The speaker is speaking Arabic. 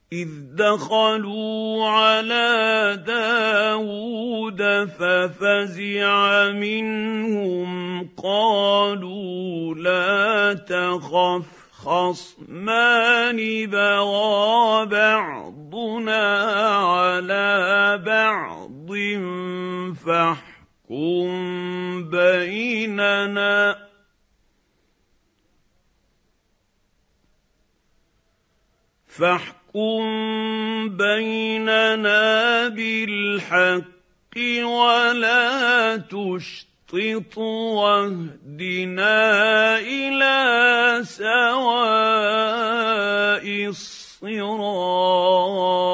إذ دخلوا على داود ففزع منهم قالوا لا تخف خصمان بغى بعضنا على بعض فاحكم بيننا بالحق ولا تشطط واهدنا إلى سواء الصراط.